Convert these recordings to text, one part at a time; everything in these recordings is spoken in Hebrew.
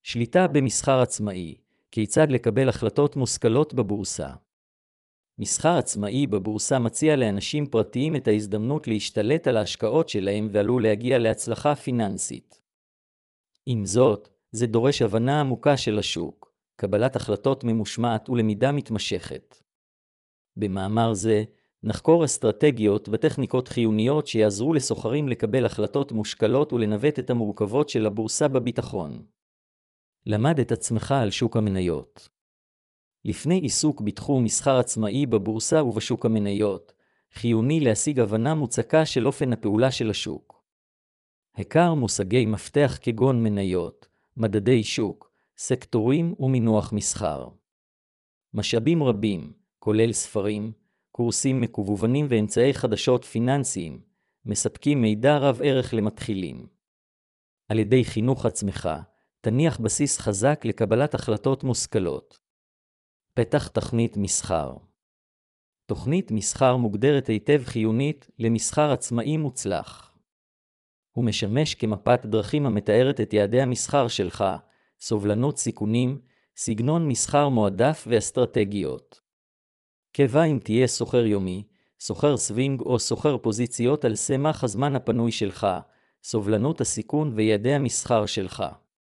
שליטה במסחר עצמאי, כיצד לקבל החלטות מושכלות בבורסה. מסחר עצמאי בבורסה מציע לאנשים פרטיים את ההזדמנות להשתלט על ההשקעות שלהם ועלול להגיע להצלחה פיננסית. עם זאת, זה דורש הבנה עמוקה של השוק, קבלת החלטות ממושמעת ולמידה מתמשכת. במאמר זה, נחקור אסטרטגיות וטכניקות חיוניות שיעזרו לסוחרים לקבל החלטות מושכלות ולנווט את המורכבות של הבורסה בביטחון. למד את עצמך על שוק המניות. לפני עיסוק בתחום מסחר עצמאי בבורסה ובשוק המניות, חיוני להשיג הבנה מוצקה של אופן הפעולה של השוק. הכר מושגי מפתח כגון מניות, מדדי שוק, סקטורים ומינוח מסחר. משאבים רבים, כולל ספרים, קורסים מקוונים ואמצעי חדשות פיננסיים, מספקים מידע רב ערך למתחילים. על ידי חינוך עצמך, תניח בסיס חזק לקבלת החלטות מושכלות. פתח תוכנית מסחר. תוכנית מסחר מוגדרת היטב חיונית למסחר עצמאי מוצלח. הוא משמש כמפת דרכים המתארת את יעדי המסחר שלך, סובלנות סיכונים, סגנון מסחר מועדף ואסטרטגיות. קבע אם תהיה סוחר יומי, סוחר סווינג או סוחר פוזיציות על סמך הזמן הפנוי שלך, סובלנות הסיכון ויעדי המסחר שלך.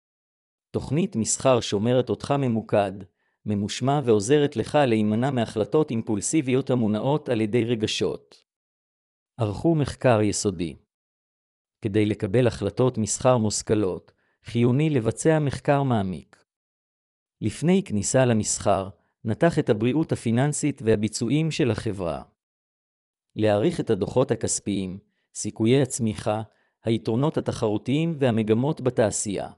תוכנית מסחר שומרת אותך ממוקד, ממושמע ועוזרת לך להימנע מהחלטות אימפולסיביות המונעות על ידי רגשות. ערכו מחקר יסודי. כדי לקבל החלטות מסחר מושכלות, חיוני לבצע מחקר מעמיק. לפני כניסה למסחר, נתח את הבריאות הפיננסית והביצועים של החברה. להעריך את הדוחות הכספיים, סיכויי הצמיחה, היתרונות התחרותיים והמגמות בתעשייה.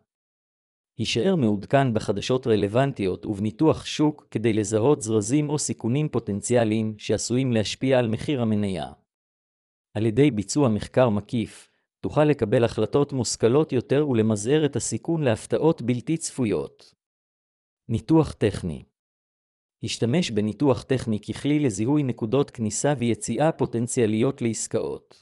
הישאר מעודכן בחדשות רלוונטיות ובניתוח שוק כדי לזהות זרזים או סיכונים פוטנציאליים שעשויים להשפיע על מחיר המניה. על ידי ביצוע מחקר מקיף, תוכל לקבל החלטות מושכלות יותר ולמזער את הסיכון להפתעות בלתי צפויות. ניתוח טכני. השתמש בניתוח טכני ככלי לזיהוי נקודות כניסה ויציאה פוטנציאליות לעסקאות.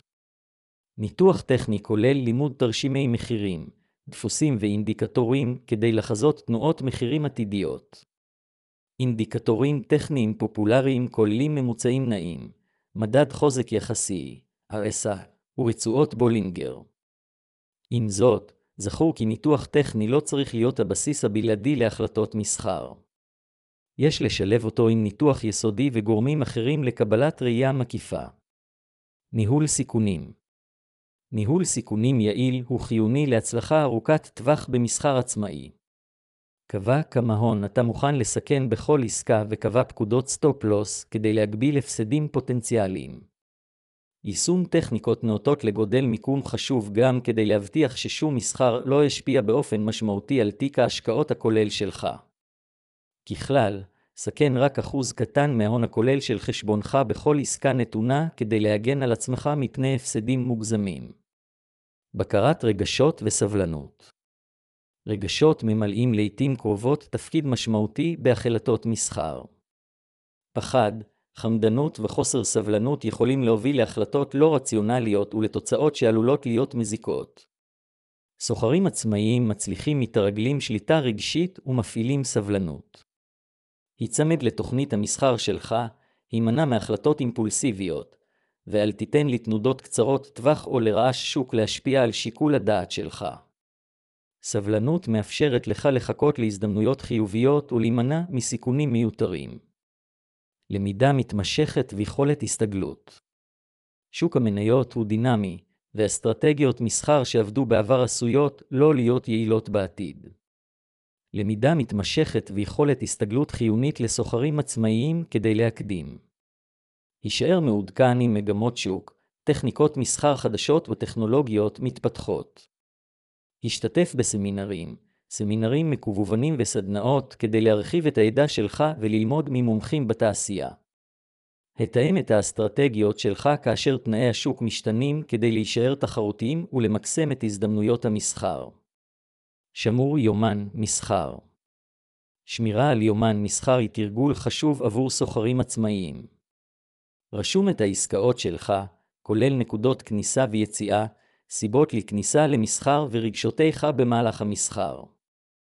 ניתוח טכני כולל לימוד תרשימי מחירים, דפוסים ואינדיקטורים כדי לחזות תנועות מחירים עתידיות. אינדיקטורים טכניים פופולריים כוללים ממוצעים נעים, מדד חוזק יחסי, RSI, ורצועות בולינגר. עם זאת, זכור כי ניתוח טכני לא צריך להיות הבסיס הבלעדי להחלטות מסחר. יש לשלב אותו עם ניתוח יסודי וגורמים אחרים לקבלת ראייה מקיפה. ניהול סיכונים. ניהול סיכונים יעיל הוא חיוני להצלחה ארוכת טווח במסחר עצמאי. קבע כמה הון אתה מוכן לסכן בכל עסקה וקבע פקודות סטופ לוס כדי להגביל הפסדים פוטנציאליים. יישום טכניקות נאותות לגודל מיקום חשוב גם כדי להבטיח ששום מסחר לא ישפיע באופן משמעותי על תיק ההשקעות הכולל שלך. ככלל, סכן רק אחוז קטן מההון הכולל של חשבונך בכל עסקה נתונה כדי להגן על עצמך מפני הפסדים מוגזמים. בקרת רגשות וסבלנות. רגשות ממלאים לעתים קרובות תפקיד משמעותי בהחלטות מסחר. פחד, חמדנות וחוסר סבלנות יכולים להוביל להחלטות לא רציונליות ולתוצאות שעלולות להיות מזיקות. סוחרים עצמאיים מצליחים מתרגלים שליטה רגשית ומפעילים סבלנות. היצמד לתוכנית המסחר שלך, הימנע מהחלטות אימפולסיביות, ואל תיתן לתנודות קצרות טווח או לרעש שוק להשפיע על שיקול הדעת שלך. סבלנות מאפשרת לך לחכות להזדמנויות חיוביות ולהימנע מסיכונים מיותרים. למידה מתמשכת ויכולת הסתגלות. שוק המניות הוא דינמי, ואסטרטגיות מסחר שעבדו בעבר עשויות לא להיות יעילות בעתיד. למידה מתמשכת ויכולת הסתגלות חיונית לסוחרים עצמאיים כדי להקדים. הישאר מעודכן עם מגמות שוק, טכניקות מסחר חדשות וטכנולוגיות מתפתחות. השתתף סמינרים מקוונים וסדנאות כדי להרחיב את הידע שלך וללמוד ממומחים בתעשייה. התאם את האסטרטגיות שלך כאשר תנאי השוק משתנים כדי להישאר תחרותיים ולמקסם את הזדמנויות המסחר. שמור יומן מסחר. שמירה על יומן מסחר היא תרגול חשוב עבור סוחרים עצמאיים. רשום את העסקאות שלך, כולל נקודות כניסה ויציאה, סיבות לכניסה למסחר ורגשותיך במהלך המסחר.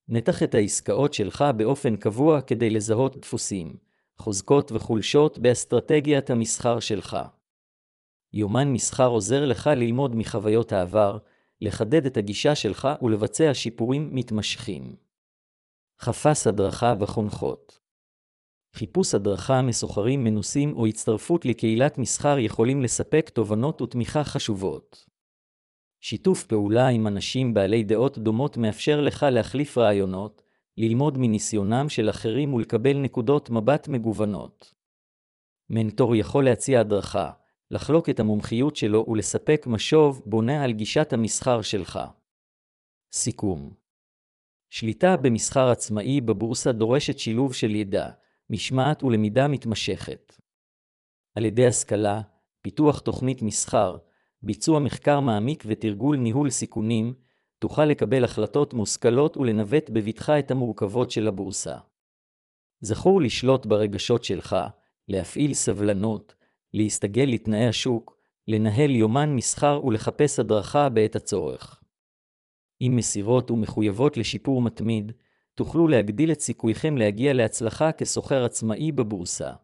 נתח את העסקאות שלך באופן קבוע כדי לזהות דפוסים, חוזקות וחולשות באסטרטגיית המסחר שלך. יומן מסחר עוזר לך ללמוד מחוויות העבר, לחדד את הגישה שלך ולבצע שיפורים מתמשכים. חפש הדרכה וחונכות. חיפוש הדרכה מסוחרים מנוסים או הצטרפות לקהילת מסחר יכולים לספק תובנות ותמיכה חשובות. שיתוף פעולה עם אנשים בעלי דעות דומות מאפשר לך להחליף רעיונות, ללמוד מניסיונם של אחרים ולקבל נקודות מבט מגוונות. מנטור יכול להציע הדרכה, לחלוק את המומחיות שלו ולספק משוב בונה על גישת המסחר שלך. סיכום. שליטה במסחר עצמאי בבורסה דורשת שילוב של ידע, משמעת ולמידה מתמשכת. על ידי השכלה, פיתוח תוכנית מסחר, ביצוע מחקר מעמיק ותרגול ניהול סיכונים, תוכל לקבל החלטות מושכלות ולנווט בבטחה את המורכבות של הבורסה. זכור לשלוט ברגשות שלך, להפעיל סבלנות, להסתגל לתנאי השוק, לנהל יומן מסחר ולחפש הדרכה בעת הצורך. עם מסירות ומחויבות לשיפור מתמיד, תוכלו להגדיל את סיכוייכם להגיע להצלחה כסוחר עצמאי בבורסה.